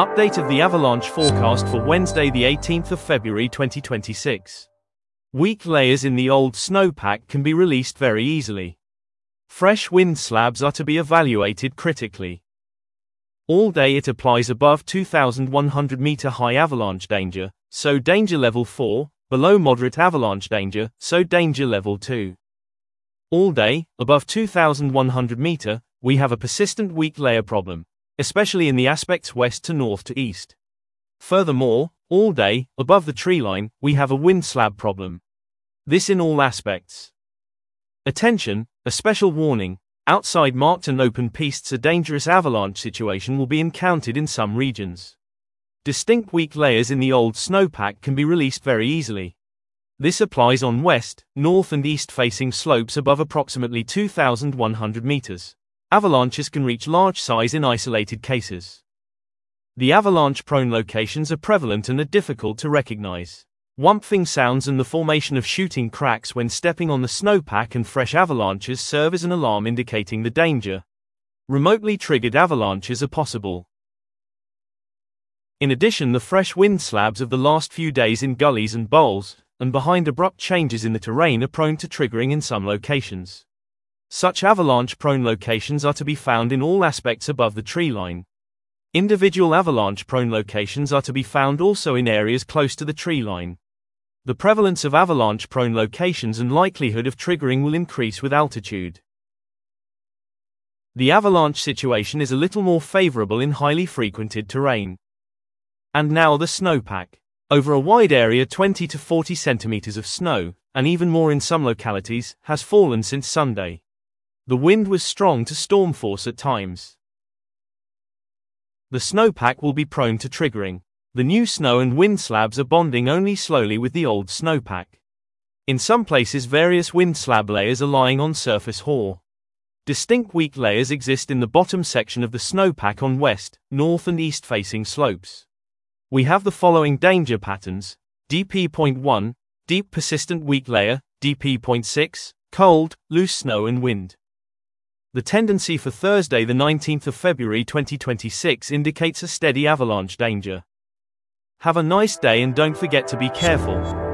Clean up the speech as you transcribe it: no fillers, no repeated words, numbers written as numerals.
Update of the avalanche forecast for Wednesday the 18th of February 2026. Weak layers in the old snowpack can be released very easily. Fresh wind slabs are to be evaluated critically. All day it applies above 2,100 meter high avalanche danger, so danger level 4, below moderate avalanche danger, so danger level 2. All day, above 2,100 meter, we have a persistent weak layer problem, especially in the aspects west to north to east. Furthermore, all day, above the treeline, we have a wind slab problem. This in all aspects. Attention, a special warning, outside marked and open pistes a dangerous avalanche situation will be encountered in some regions. Distinct weak layers in the old snowpack can be released very easily. This applies on west, north and east facing slopes above approximately 2,100 meters. Avalanches can reach large size in isolated cases. The avalanche-prone locations are prevalent and are difficult to recognize. Whumping sounds and the formation of shooting cracks when stepping on the snowpack and fresh avalanches serve as an alarm indicating the danger. Remotely triggered avalanches are possible. In addition, the fresh wind slabs of the last few days in gullies and bowls, and behind abrupt changes in the terrain are prone to triggering in some locations. Such avalanche-prone locations are to be found in all aspects above the treeline. Individual avalanche-prone locations are to be found also in areas close to the treeline. The prevalence of avalanche-prone locations and likelihood of triggering will increase with altitude. The avalanche situation is a little more favorable in highly frequented terrain. And now the snowpack. Over a wide area 20 to 40 centimeters of snow, and even more in some localities, has fallen since Sunday. The wind was strong to storm force at times. The snowpack will be prone to triggering. The new snow and wind slabs are bonding only slowly with the old snowpack. In some places various wind slab layers are lying on surface hoar. Distinct weak layers exist in the bottom section of the snowpack on west, north and east facing slopes. We have the following danger patterns: DP.1, deep persistent weak layer, DP.6, cold, loose snow and wind. The tendency for Thursday the 19th of February 2026 indicates a steady avalanche danger. Have a nice day and don't forget to be careful.